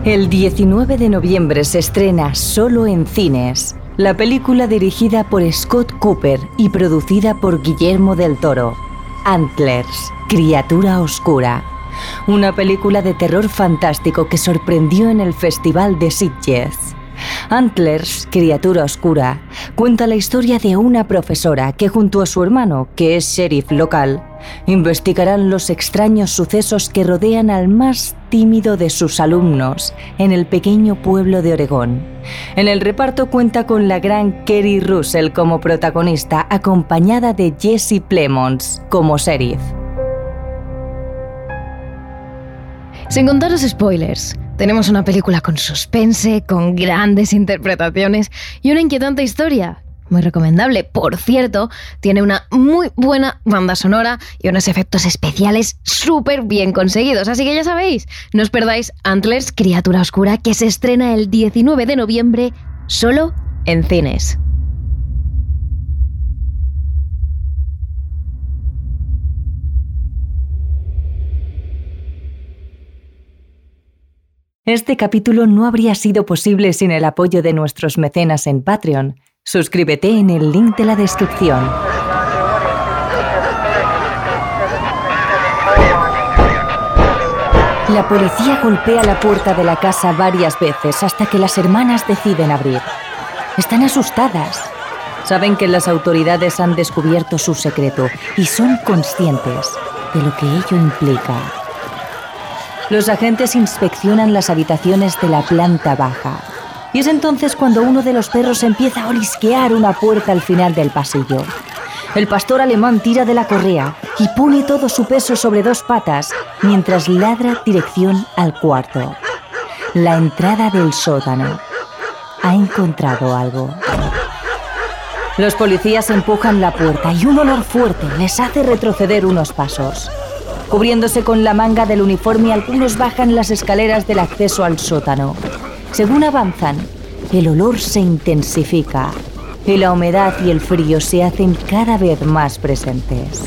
El 19 de noviembre se estrena solo en cines la película dirigida por Scott Cooper y producida por Guillermo del Toro, Antlers, Criatura Oscura. Una película de terror fantástico que sorprendió en el Festival de Sitges. Antlers, Criatura Oscura, cuenta la historia de una profesora que junto a su hermano, que es sheriff local, investigarán los extraños sucesos que rodean al más tímido de sus alumnos en el pequeño pueblo de Oregón. En el reparto cuenta con la gran Keri Russell como protagonista, acompañada de Jesse Plemons como sheriff. Sin contaros spoilers, tenemos una película con suspense, con grandes interpretaciones y una inquietante historia. Muy recomendable. Por cierto, tiene una muy buena banda sonora y unos efectos especiales súper bien conseguidos. Así que ya sabéis, no os perdáis Antlers, Criatura Oscura, que se estrena el 19 de noviembre solo en cines. Este capítulo no habría sido posible sin el apoyo de nuestros mecenas en Patreon. Suscríbete en el link de la descripción. La policía golpea la puerta de la casa varias veces hasta que las hermanas deciden abrir. Están asustadas. Saben que las autoridades han descubierto su secreto y son conscientes de lo que ello implica. Los agentes inspeccionan las habitaciones de la planta baja. Y es entonces cuando uno de los perros empieza a olisquear una puerta al final del pasillo. El pastor alemán tira de la correa y pone todo su peso sobre dos patas mientras ladra dirección al cuarto. La entrada del sótano. Ha encontrado algo. Los policías empujan la puerta y un olor fuerte les hace retroceder unos pasos. Cubriéndose con la manga del uniforme, algunos bajan las escaleras del acceso al sótano. Según avanzan, el olor se intensifica y la humedad y el frío se hacen cada vez más presentes.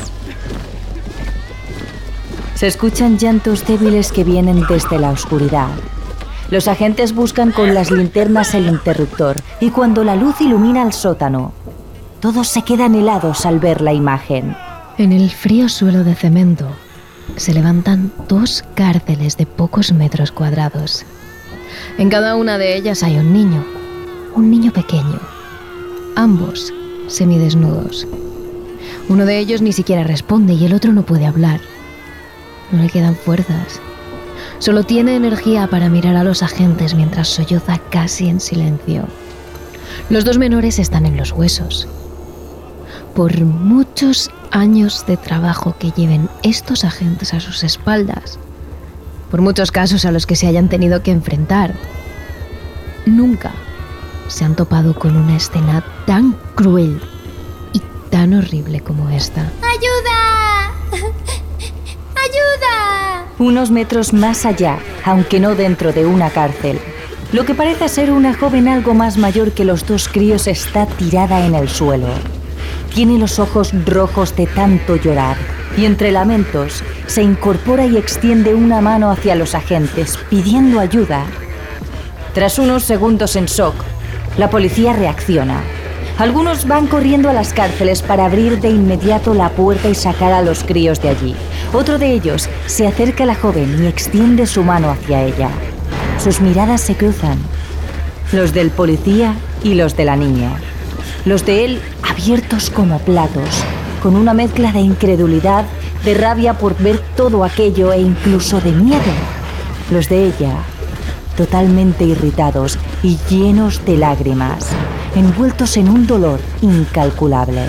Se escuchan llantos débiles que vienen desde la oscuridad. Los agentes buscan con las linternas el interruptor y cuando la luz ilumina el sótano, todos se quedan helados al ver la imagen. En el frío suelo de cemento se levantan dos cárceles de pocos metros cuadrados. En cada una de ellas hay un niño pequeño, ambos semidesnudos. Uno de ellos ni siquiera responde y el otro no puede hablar. No le quedan fuerzas. Solo tiene energía para mirar a los agentes mientras solloza casi en silencio. Los dos menores están en los huesos. Por muchos años de trabajo que lleven estos agentes a sus espaldas, por muchos casos a los que se hayan tenido que enfrentar, nunca se han topado con una escena tan cruel y tan horrible como esta. ¡Ayuda! ¡Ayuda! Unos metros más allá, aunque no dentro de una cárcel, lo que parece ser una joven algo más mayor que los dos críos está tirada en el suelo. Tiene los ojos rojos de tanto llorar y entre lamentos se incorpora y extiende una mano hacia los agentes pidiendo ayuda. Tras unos segundos en shock, la policía reacciona. Algunos van corriendo a las cárceles para abrir de inmediato la puerta y sacar a los críos de allí. Otro de ellos se acerca a la joven y extiende su mano hacia ella. Sus miradas se cruzan, los del policía y los de la niña. Los de él abiertos como platos, con una mezcla de incredulidad, de rabia por ver todo aquello e incluso de miedo. Los de ella totalmente irritados y llenos de lágrimas, envueltos en un dolor incalculable.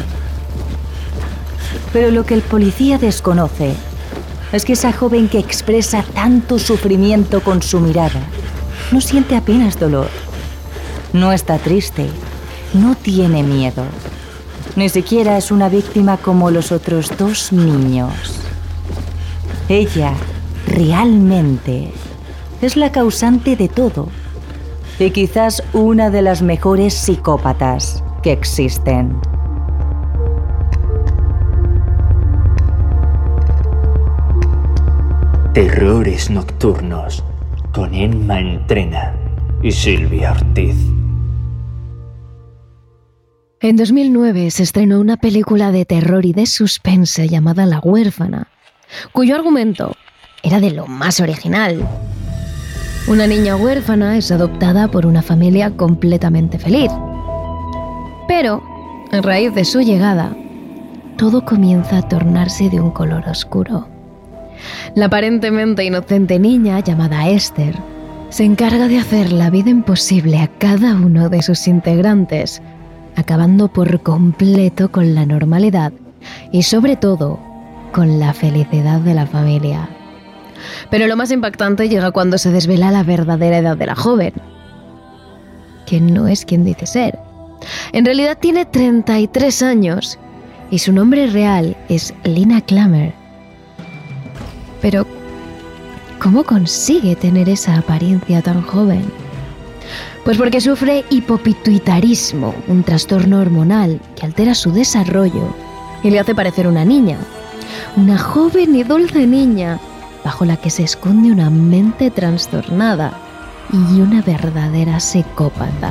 Pero lo que el policía desconoce es que esa joven que expresa tanto sufrimiento con su mirada no siente apenas dolor, no está triste, no tiene miedo. Ni siquiera es una víctima como los otros dos niños. Ella, realmente, es la causante de todo. Y quizás una de las mejores psicópatas que existen. Terrores nocturnos. con Emma Entrena y Silvia Ortiz. En 2009 se estrenó una película de terror y de suspense llamada La huérfana, cuyo argumento era de lo más original. Una niña huérfana es adoptada por una familia completamente feliz. Pero, a raíz de su llegada, todo comienza a tornarse de un color oscuro. La aparentemente inocente niña, llamada Esther, se encarga de hacer la vida imposible a cada uno de sus integrantes, acabando por completo con la normalidad y, sobre todo, con la felicidad de la familia. Pero lo más impactante llega cuando se desvela la verdadera edad de la joven, que no es quien dice ser. En realidad tiene 33 años y su nombre real es Lina Klammer. Pero, ¿cómo consigue tener esa apariencia tan joven? Pues porque sufre hipopituitarismo, un trastorno hormonal que altera su desarrollo y le hace parecer una niña. Una joven y dulce niña, bajo la que se esconde una mente trastornada y una verdadera psicópata.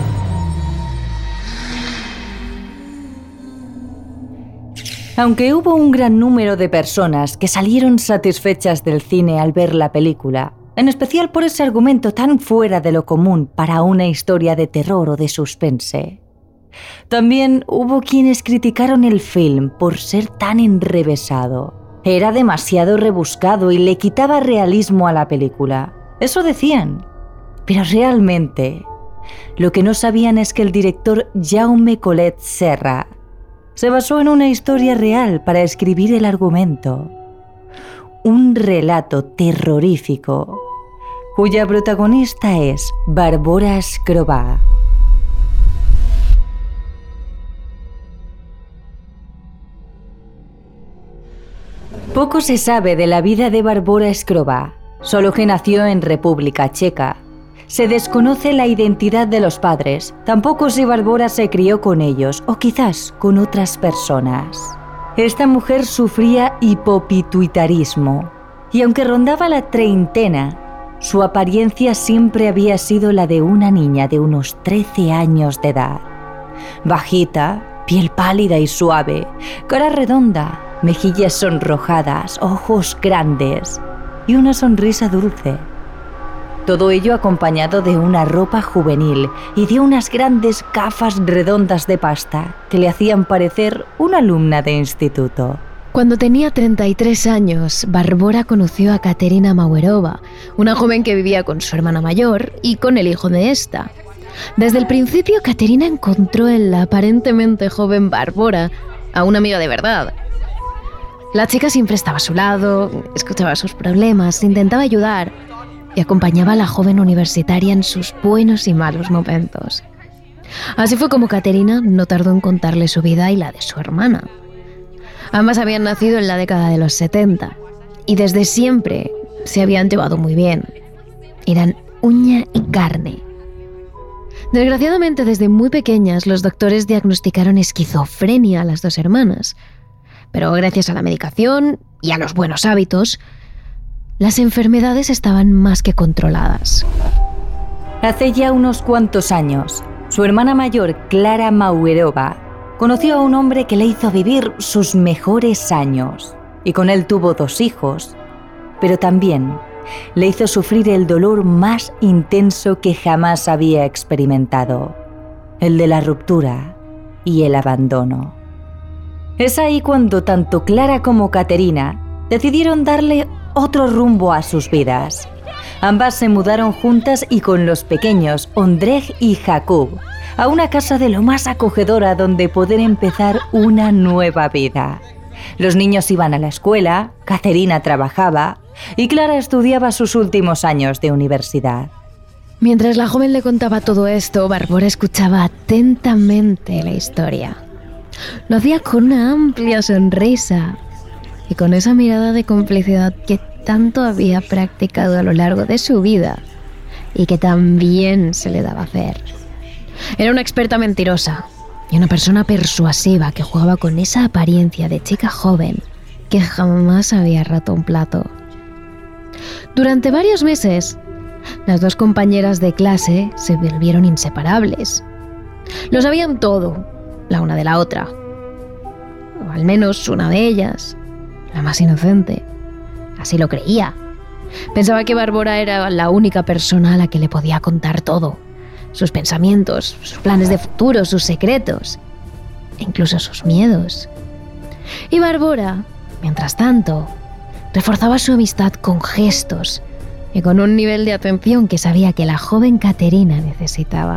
Aunque hubo un gran número de personas que salieron satisfechas del cine al ver la película, en especial por ese argumento tan fuera de lo común para una historia de terror o de suspense, también hubo quienes criticaron el film por ser tan enrevesado. Era demasiado rebuscado y le quitaba realismo a la película. Eso decían. Pero realmente, lo que no sabían es que el director Jaume Collet Serra se basó en una historia real para escribir el argumento. Un relato terrorífico, cuya protagonista es Barbora Scrová. Poco se sabe de la vida de Barbora Scrová, solo que nació en República Checa. Se desconoce la identidad de los padres, tampoco si Barbora se crió con ellos o quizás con otras personas. Esta mujer sufría hipopituitarismo y aunque rondaba la treintena, su apariencia siempre había sido la de una niña de unos 13 años de edad. Bajita, piel pálida y suave, cara redonda, mejillas sonrojadas, ojos grandes y una sonrisa dulce. Todo ello acompañado de una ropa juvenil y de unas grandes gafas redondas de pasta que le hacían parecer una alumna de instituto. Cuando tenía 33 años, Barbora conoció a Katerina Mauerova, una joven que vivía con su hermana mayor y con el hijo de esta. Desde el principio, Katerina encontró en la aparentemente joven Barbora a una amiga de verdad. La chica siempre estaba a su lado, escuchaba sus problemas, intentaba ayudar y acompañaba a la joven universitaria en sus buenos y malos momentos. Así fue como Katerina no tardó en contarle su vida y la de su hermana. Ambas habían nacido en la década de los 70 y desde siempre se habían llevado muy bien. Eran uña y carne. Desgraciadamente, desde muy pequeñas, los doctores diagnosticaron esquizofrenia a las dos hermanas. Pero gracias a la medicación y a los buenos hábitos, las enfermedades estaban más que controladas. Hace ya unos cuantos años, su hermana mayor, Klara Mauerova, conoció a un hombre que le hizo vivir sus mejores años y con él tuvo 2 hijos, pero también le hizo sufrir el dolor más intenso que jamás había experimentado, el de la ruptura y el abandono. Es ahí cuando tanto Klara como Katerina decidieron darle otro rumbo a sus vidas. Ambas se mudaron juntas y con los pequeños, Ondrej y Jakub, a una casa de lo más acogedora donde poder empezar una nueva vida. Los niños iban a la escuela, Katerina trabajaba y Klara estudiaba sus últimos años de universidad. Mientras la joven le contaba todo esto, Barbora escuchaba atentamente la historia. Lo hacía con una amplia sonrisa y con esa mirada de complicidad que tanto había practicado a lo largo de su vida y que tan bien se le daba hacer. Era una experta mentirosa y una persona persuasiva que jugaba con esa apariencia de chica joven que jamás había roto un plato. Durante varios meses, Las dos compañeras de clase se volvieron inseparables. Lo sabían todo, la una de la otra. O al menos una de ellas, la más inocente. Así lo creía. Pensaba que Bárbara era la única persona a la que le podía contar todo. Sus pensamientos, sus planes de futuro, sus secretos. E incluso sus miedos. Y Bárbara, mientras tanto, reforzaba su amistad con gestos y con un nivel de atención que sabía que la joven Caterina necesitaba.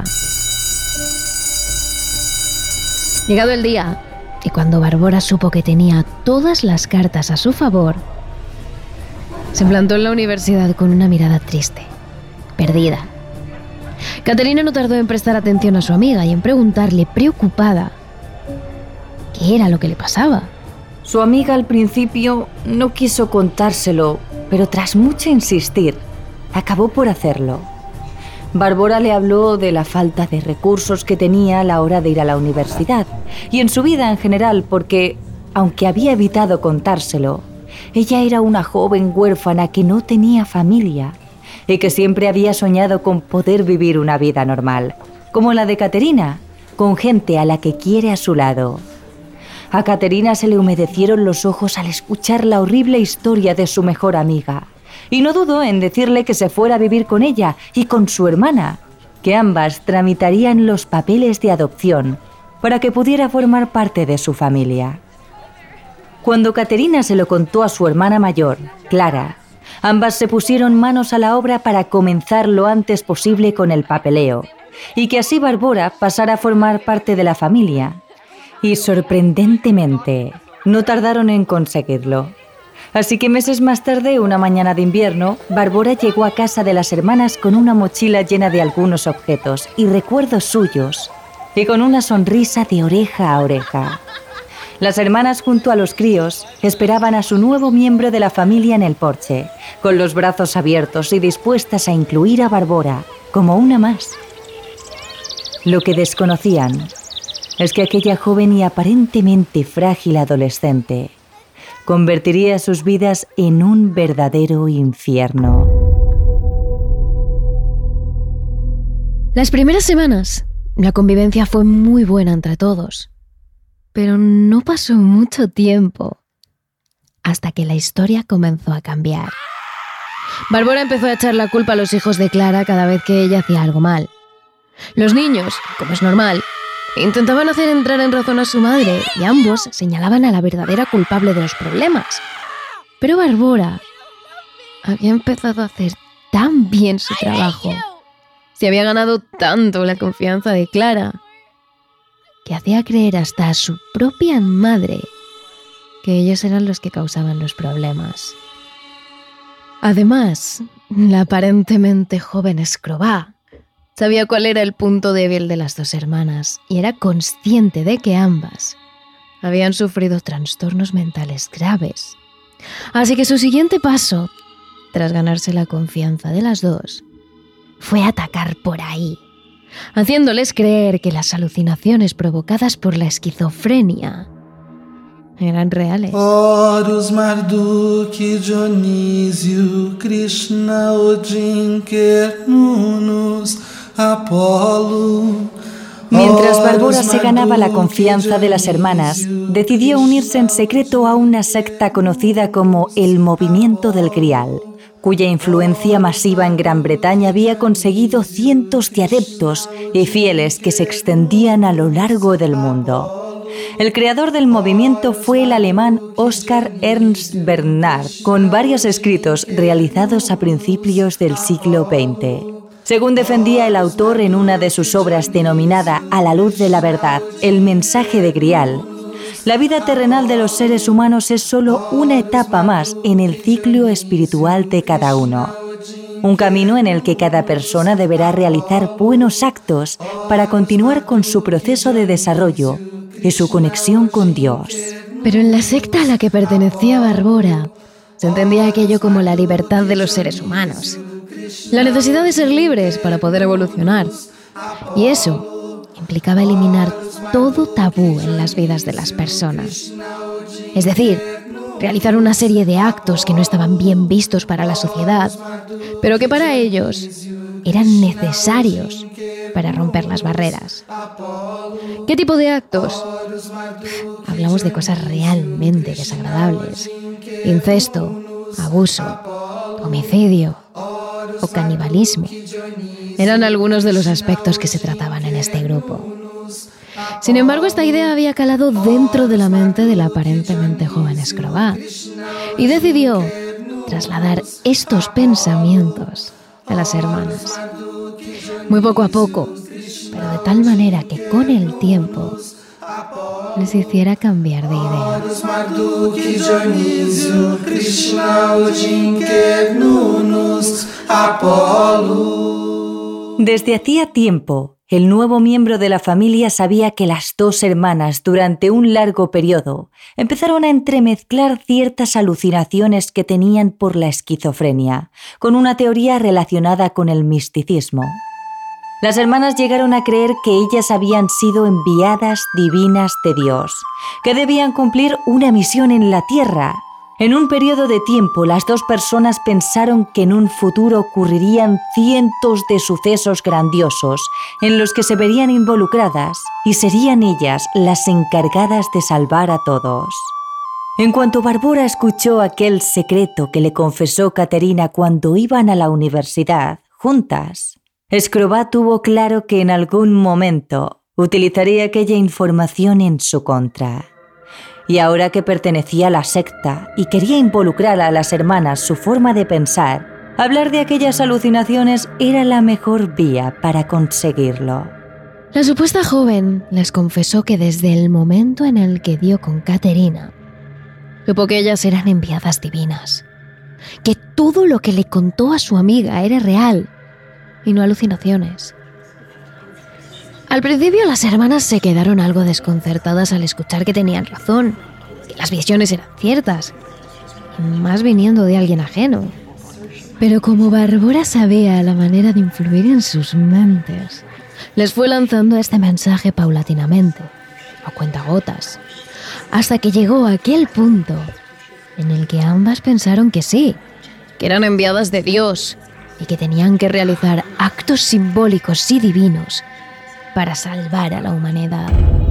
Llegado el día, y cuando Bárbara supo que tenía todas las cartas a su favor, se plantó en la universidad con una mirada triste, perdida. Caterina no tardó en prestar atención a su amiga y en preguntarle, preocupada, qué era lo que le pasaba. Su amiga al principio no quiso contárselo, pero tras mucho insistir, acabó por hacerlo. Bárbara le habló de la falta de recursos que tenía a la hora de ir a la universidad y en su vida en general porque, aunque había evitado contárselo, ella era una joven huérfana que no tenía familia y que siempre había soñado con poder vivir una vida normal, como la de Caterina, con gente a la que quiere a su lado. A Caterina se le humedecieron los ojos al escuchar la horrible historia de su mejor amiga, y no dudó en decirle que se fuera a vivir con ella y con su hermana, que ambas tramitarían los papeles de adopción para que pudiera formar parte de su familia. Cuando Caterina se lo contó a su hermana mayor, Clara, ambas se pusieron manos a la obra para comenzar lo antes posible con el papeleo, y que así Bárbara pasara a formar parte de la familia. Y sorprendentemente, no tardaron en conseguirlo. Así que meses más tarde, una mañana de invierno, Bárbara llegó a casa de las hermanas con una mochila llena de algunos objetos y recuerdos suyos, y con una sonrisa de oreja a oreja. Las hermanas junto a los críos esperaban a su nuevo miembro de la familia en el porche, con los brazos abiertos y dispuestas a incluir a Bárbara como una más. Lo que desconocían es que aquella joven y aparentemente frágil adolescente convertiría sus vidas en un verdadero infierno. Las primeras semanas, la convivencia fue muy buena entre todos. Pero no pasó mucho tiempo hasta que la historia comenzó a cambiar. Bárbara empezó a echar la culpa a los hijos de Clara cada vez que ella hacía algo mal. Los niños, como es normal, intentaban hacer entrar en razón a su madre y ambos señalaban a la verdadera culpable de los problemas. Pero Bárbara había empezado a hacer tan bien su trabajo, se había ganado tanto la confianza de Clara, que hacía creer hasta a su propia madre que ellos eran los que causaban los problemas. Además, la aparentemente joven Scrobá sabía cuál era el punto débil de las dos hermanas y era consciente de que ambas habían sufrido trastornos mentales graves. Así que su siguiente paso, tras ganarse la confianza de las dos, fue atacar por ahí, haciéndoles creer que las alucinaciones provocadas por la esquizofrenia eran reales. Horus, Marduk, Dionisio, Krishna, Odin, Cernunnos, Apolo. Mientras Bárbara se ganaba la confianza de las hermanas, decidió unirse en secreto a una secta conocida como el Movimiento del Grial, cuya influencia masiva en Gran Bretaña había conseguido cientos de adeptos y fieles que se extendían a lo largo del mundo. El creador del movimiento fue el alemán Oskar Ernst Bernhard, con varios escritos realizados a principios del siglo XX. Según defendía el autor en una de sus obras denominada A la luz de la verdad, el mensaje de Grial, la vida terrenal de los seres humanos es solo una etapa más en el ciclo espiritual de cada uno. Un camino en el que cada persona deberá realizar buenos actos para continuar con su proceso de desarrollo y su conexión con Dios. Pero en la secta a la que pertenecía Bárbara, se entendía aquello como la libertad de los seres humanos. La necesidad de ser libres para poder evolucionar. Y eso implicaba eliminar todo tabú en las vidas de las personas. Es decir, realizar una serie de actos que no estaban bien vistos para la sociedad, pero que para ellos eran necesarios para romper las barreras. ¿Qué tipo de actos? Hablamos de cosas realmente desagradables: incesto, abuso, homicidio o canibalismo. Eran algunos de los aspectos que se trataban en este grupo. Sin embargo, esta idea había calado dentro de la mente del aparentemente joven Scrooge y decidió trasladar estos pensamientos a las hermanas. Muy poco a poco, pero de tal manera que con el tiempo les hiciera cambiar de idea. Desde hacía tiempo, el nuevo miembro de la familia sabía que las dos hermanas, durante un largo periodo, empezaron a entremezclar ciertas alucinaciones que tenían por la esquizofrenia, con una teoría relacionada con el misticismo. Las hermanas llegaron a creer que ellas habían sido enviadas divinas de Dios, que debían cumplir una misión en la tierra. En un periodo de tiempo, las dos personas pensaron que en un futuro ocurrirían cientos de sucesos grandiosos en los que se verían involucradas y serían ellas las encargadas de salvar a todos. En cuanto Barbora escuchó aquel secreto que le confesó Caterina cuando iban a la universidad juntas, Scrooge tuvo claro que en algún momento utilizaría aquella información en su contra. Y ahora que pertenecía a la secta y quería involucrar a las hermanas su forma de pensar, hablar de aquellas alucinaciones era la mejor vía para conseguirlo. La supuesta joven les confesó que desde el momento en el que dio con Caterina, supo que ellas eran enviadas divinas, que todo lo que le contó a su amiga era real y no alucinaciones. Al principio las hermanas se quedaron algo desconcertadas al escuchar que tenían razón, que las visiones eran ciertas, y más viniendo de alguien ajeno. Pero como Barbora sabía la manera de influir en sus mentes, les fue lanzando este mensaje paulatinamente, a cuentagotas, hasta que llegó a aquel punto en el que ambas pensaron que sí, que eran enviadas de Dios y que tenían que realizar actos simbólicos y divinos para salvar a la humanidad.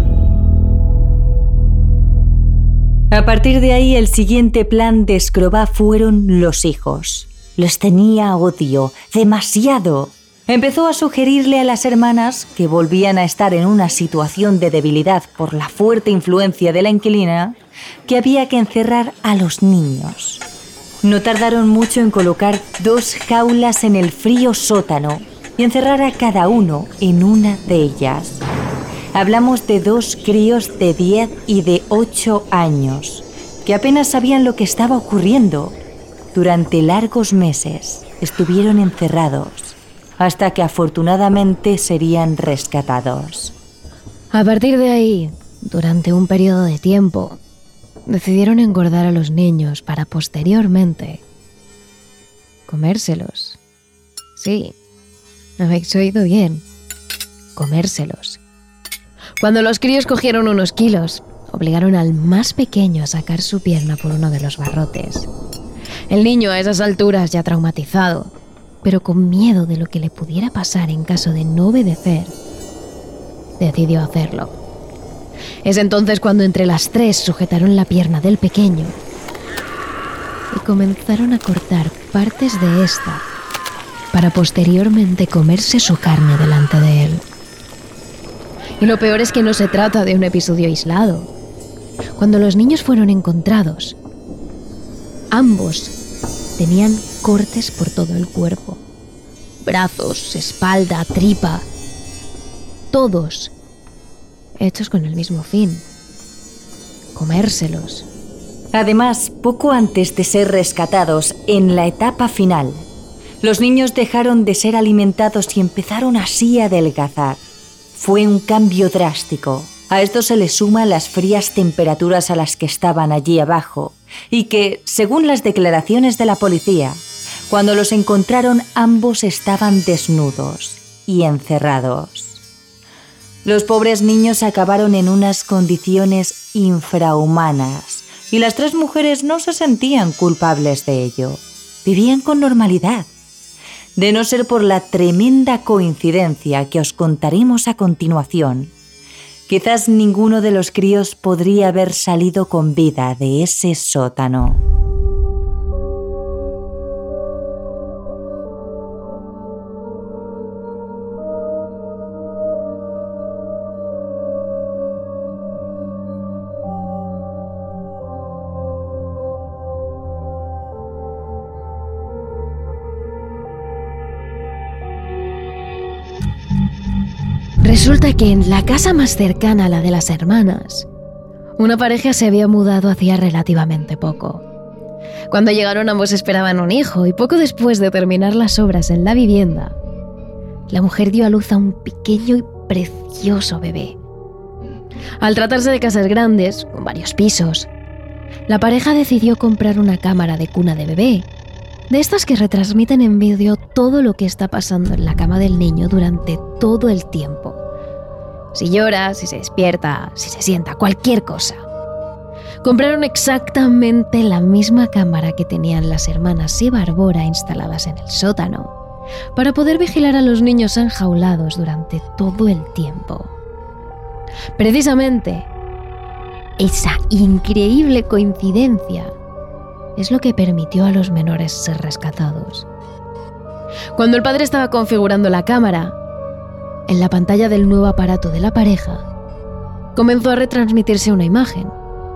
A partir de ahí, el siguiente plan de Scrooge fueron los hijos. Les tenía odio, demasiado. Empezó a sugerirle a las hermanas, que volvían a estar en una situación de debilidad por la fuerte influencia de la inquilina, que había que encerrar a los niños. No tardaron mucho en colocar 2 jaulas en el frío sótano y encerrar a cada uno en una de ellas. Hablamos de 2 críos de 10 y de 8 años, que apenas sabían lo que estaba ocurriendo. Durante largos meses estuvieron encerrados, hasta que afortunadamente serían rescatados. A partir de ahí, durante un periodo de tiempo, decidieron engordar a los niños para posteriormente comérselos. Sí, habéis oído bien, comérselos. Cuando los críos cogieron unos kilos, obligaron al más pequeño a sacar su pierna por uno de los barrotes. El niño, a esas alturas ya traumatizado, pero con miedo de lo que le pudiera pasar en caso de no obedecer, decidió hacerlo. Es entonces cuando entre las 3 sujetaron la pierna del pequeño y comenzaron a cortar partes de esta para posteriormente comerse su carne delante de él. Y lo peor es que no se trata de un episodio aislado. Cuando los niños fueron encontrados, ambos tenían cortes por todo el cuerpo. Brazos, espalda, tripa. Todos hechos con el mismo fin: comérselos. Además, poco antes de ser rescatados, en la etapa final, los niños dejaron de ser alimentados y empezaron así a adelgazar. Fue un cambio drástico. A esto se le suman las frías temperaturas a las que estaban allí abajo y que, según las declaraciones de la policía, cuando los encontraron ambos estaban desnudos y encerrados. Los pobres niños acabaron en unas condiciones infrahumanas, y las 3 mujeres no se sentían culpables de ello. Vivían con normalidad. De no ser por la tremenda coincidencia que os contaremos a continuación, quizás ninguno de los críos podría haber salido con vida de ese sótano. Resulta que en la casa más cercana a la de las hermanas, una pareja se había mudado hacía relativamente poco. Cuando llegaron, ambos esperaban un hijo y poco después de terminar las obras en la vivienda, la mujer dio a luz a un pequeño y precioso bebé. Al tratarse de casas grandes, con varios pisos, la pareja decidió comprar una cámara de cuna de bebé, de estas que retransmiten en vídeo todo lo que está pasando en la cama del niño durante todo el tiempo. Si llora, si se despierta, si se sienta, cualquier cosa. Compraron exactamente la misma cámara que tenían las hermanas y Barbora instaladas en el sótano, para poder vigilar a los niños enjaulados durante todo el tiempo. Precisamente, esa increíble coincidencia es lo que permitió a los menores ser rescatados. Cuando el padre estaba configurando la cámara, en la pantalla del nuevo aparato de la pareja, comenzó a retransmitirse una imagen.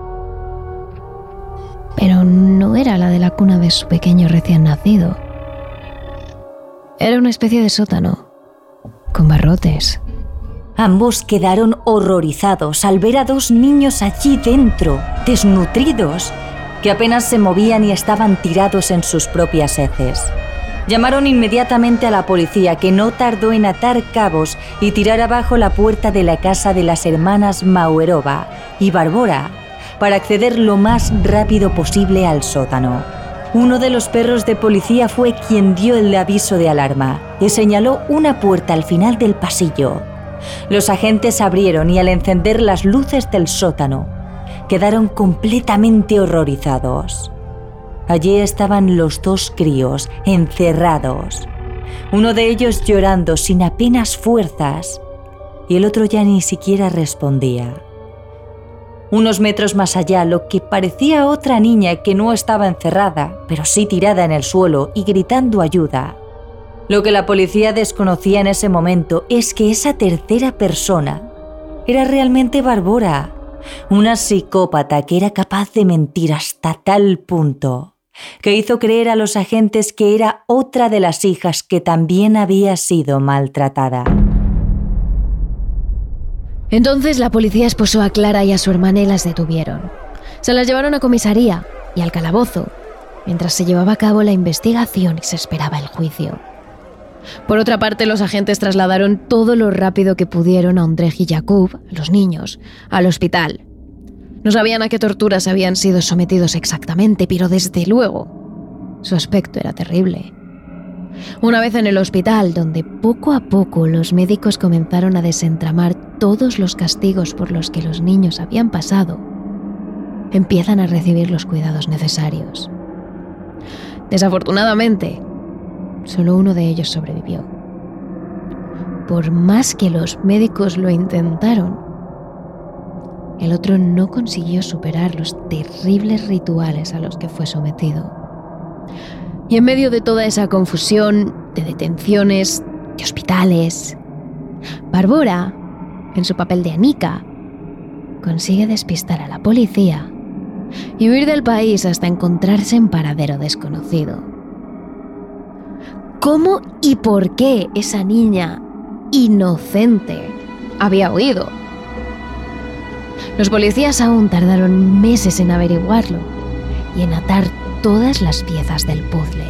Pero no era la de la cuna de su pequeño recién nacido. Era una especie de sótano, con barrotes. Ambos quedaron horrorizados al ver a 2 niños allí dentro, desnutridos, que apenas se movían y estaban tirados en sus propias heces. Llamaron inmediatamente a la policía, que no tardó en atar cabos y tirar abajo la puerta de la casa de las hermanas Mauerova y Barbora para acceder lo más rápido posible al sótano. Uno de los perros de policía fue quien dio el aviso de alarma y señaló una puerta al final del pasillo. Los agentes abrieron y al encender las luces del sótano, quedaron completamente horrorizados. Allí estaban los 2 críos, encerrados. Uno de ellos llorando sin apenas fuerzas y el otro ya ni siquiera respondía. Unos metros más allá, lo que parecía otra niña que no estaba encerrada, pero sí tirada en el suelo y gritando ayuda. Lo que la policía desconocía en ese momento es que esa tercera persona era realmente Barbora, una psicópata que era capaz de mentir hasta tal punto que hizo creer a los agentes que era otra de las hijas que también había sido maltratada. Entonces la policía esposó a Clara y a su hermana y las detuvieron. Se las llevaron a comisaría y al calabozo, mientras se llevaba a cabo la investigación y se esperaba el juicio. Por otra parte, los agentes trasladaron todo lo rápido que pudieron a Ondrej y Jakub, los niños, al hospital. No sabían a qué torturas habían sido sometidos exactamente, pero desde luego su aspecto era terrible. Una vez en el hospital, donde poco a poco los médicos comenzaron a desentramar todos los castigos por los que los niños habían pasado, empiezan a recibir los cuidados necesarios. Desafortunadamente, solo uno de ellos sobrevivió. Por más que los médicos lo intentaron, el otro no consiguió superar los terribles rituales a los que fue sometido. Y en medio de toda esa confusión, de detenciones, de hospitales, Barbora, en su papel de Anika, consigue despistar a la policía y huir del país hasta encontrarse en paradero desconocido. ¿Cómo y por qué esa niña inocente había huido? Los policías aún tardaron meses en averiguarlo y en atar todas las piezas del puzzle.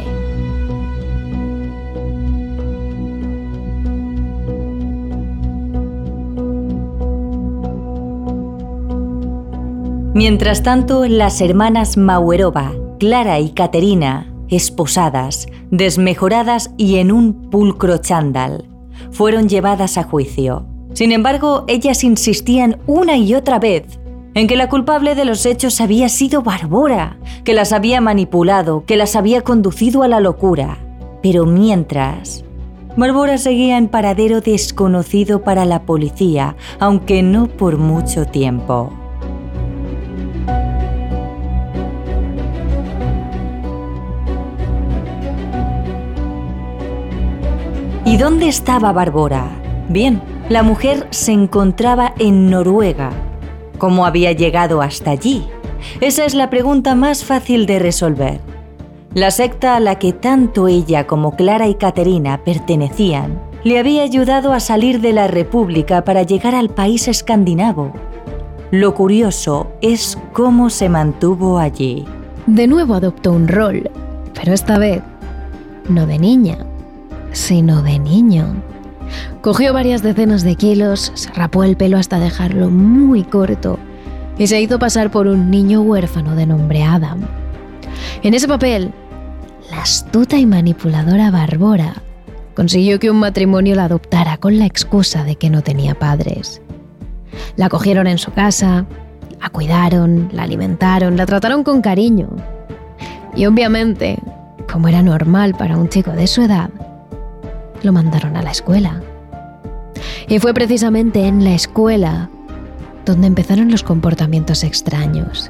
Mientras tanto, las hermanas Mauerova, Clara y Katerina, esposadas, desmejoradas y en un pulcro chándal, fueron llevadas a juicio. Sin embargo, ellas insistían una y otra vez en que la culpable de los hechos había sido Barbora, que las había manipulado, que las había conducido a la locura. Pero mientras, Barbora seguía en paradero desconocido para la policía, aunque no por mucho tiempo. ¿Y dónde estaba Barbora? Bien, la mujer se encontraba en Noruega. ¿Cómo había llegado hasta allí? Esa es la pregunta más fácil de resolver. La secta a la que tanto ella como Clara y Caterina pertenecían le había ayudado a salir de la República para llegar al país escandinavo. Lo curioso es cómo se mantuvo allí. De nuevo adoptó un rol, pero esta vez no de niña, sino de niño. Cogió varias decenas de kilos, se rapó el pelo hasta dejarlo muy corto y se hizo pasar por un niño huérfano de nombre Adam. En ese papel, la astuta y manipuladora Barbora consiguió que un matrimonio la adoptara con la excusa de que no tenía padres. La acogieron en su casa, la cuidaron, la alimentaron, la trataron con cariño. Y obviamente, como era normal para un chico de su edad, lo mandaron a la escuela. Y fue precisamente en la escuela donde empezaron los comportamientos extraños.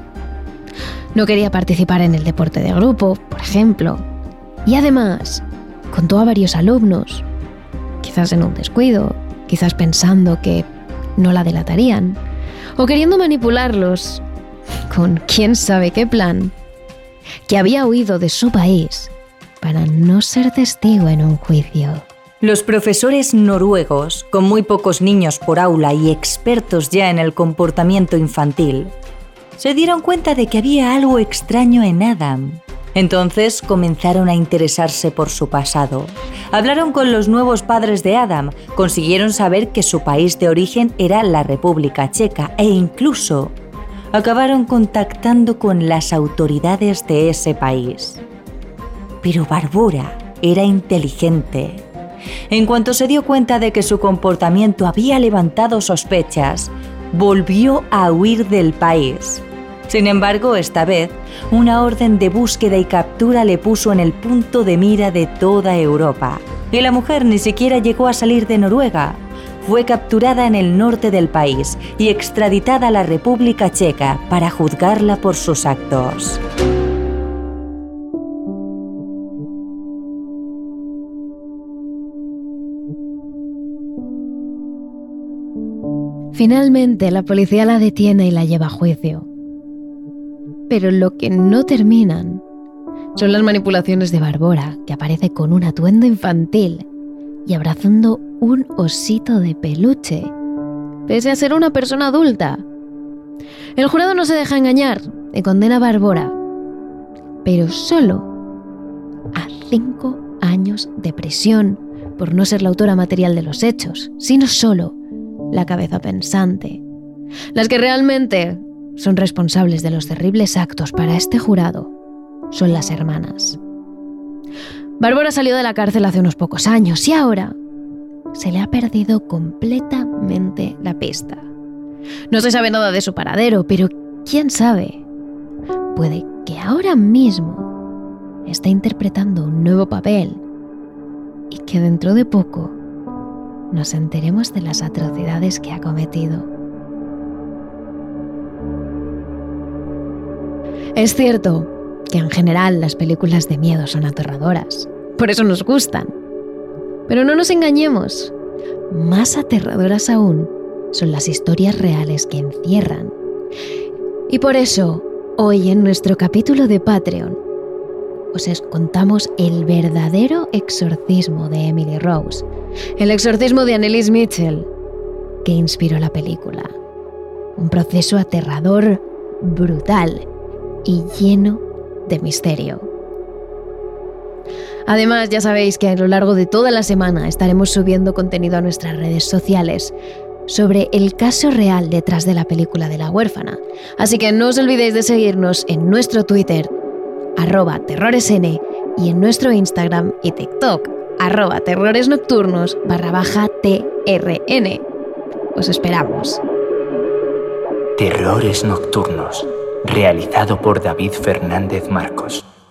No quería participar en el deporte de grupo, por ejemplo, y además contó a varios alumnos, quizás en un descuido, quizás pensando que no la delatarían, o queriendo manipularlos con quién sabe qué plan, que había huido de su país para no ser testigo en un juicio. Los profesores noruegos, con muy pocos niños por aula y expertos ya en el comportamiento infantil, se dieron cuenta de que había algo extraño en Adam. Entonces comenzaron a interesarse por su pasado. Hablaron con los nuevos padres de Adam, consiguieron saber que su país de origen era la República Checa e incluso acabaron contactando con las autoridades de ese país. Pero Barbora era inteligente. En cuanto se dio cuenta de que su comportamiento había levantado sospechas, volvió a huir del país. Sin embargo, esta vez, una orden de búsqueda y captura le puso en el punto de mira de toda Europa. Y la mujer ni siquiera llegó a salir de Noruega. Fue capturada en el norte del país y extraditada a la República Checa para juzgarla por sus actos. Finalmente, la policía la detiene y la lleva a juicio. Pero lo que no terminan son las manipulaciones de Barbora, que aparece con un atuendo infantil y abrazando un osito de peluche, pese a ser una persona adulta. El jurado no se deja engañar y condena a Barbora, pero solo a 5 años de prisión por no ser la autora material de los hechos, sino solo la cabeza pensante. Las que realmente son responsables de los terribles actos para este jurado son las hermanas. Barbora salió de la cárcel hace unos pocos años y ahora se le ha perdido completamente la pista. No se sabe nada de su paradero, pero quién sabe, puede que ahora mismo esté interpretando un nuevo papel y que dentro de poco nos enteremos de las atrocidades que ha cometido. Es cierto que en general las películas de miedo son aterradoras, por eso nos gustan. Pero no nos engañemos, más aterradoras aún son las historias reales que encierran. Y por eso, hoy en nuestro capítulo de Patreon, os contamos el verdadero exorcismo de Emily Rose, el exorcismo de Anneliese Michel, que inspiró la película. Un proceso aterrador, brutal y lleno de misterio. Además, ya sabéis que a lo largo de toda la semana estaremos subiendo contenido a nuestras redes sociales sobre el caso real detrás de la película de La Huérfana. Así que no os olvidéis de seguirnos en nuestro Twitter, @terroresn, y en nuestro Instagram y TikTok, @terroresnocturnos_TRN. Os esperamos. Terrores Nocturnos, realizado por David Fernández Marcos.